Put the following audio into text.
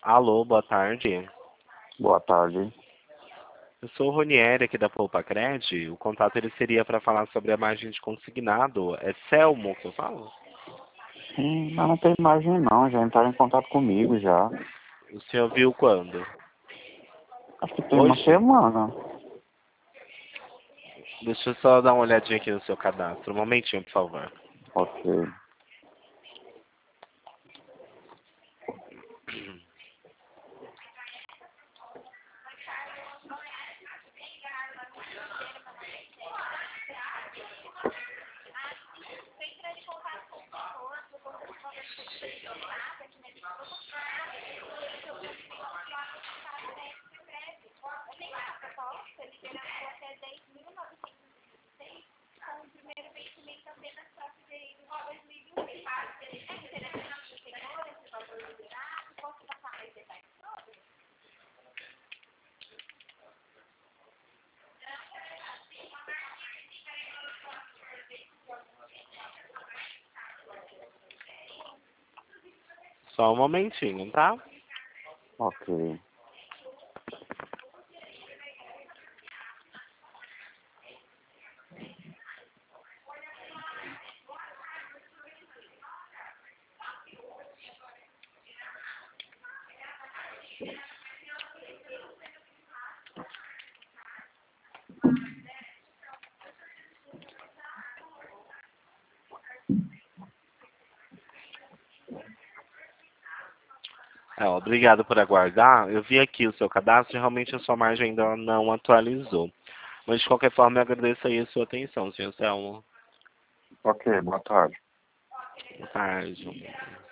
Alô, boa tarde. Boa tarde. Eu sou o Ronieri aqui da Poupa Cred. O contato ele seria para falar sobre a margem de consignado. É Selmo que eu falo? Sim, mas não tem imagem não, já entraram em contato comigo já. O senhor viu quando? Acho que tem uma Hoje? semana. Deixa eu só dar uma olhadinha aqui no seu cadastro. Um momentinho, por favor. Ok. Só um momentinho, tá? Ok. Obrigado por aguardar. Eu vi aqui o seu cadastro e realmente a sua margem ainda não atualizou. Mas de qualquer forma, eu agradeço aí a sua atenção, senhor Selmo. Ok, boa tarde. Boa tarde.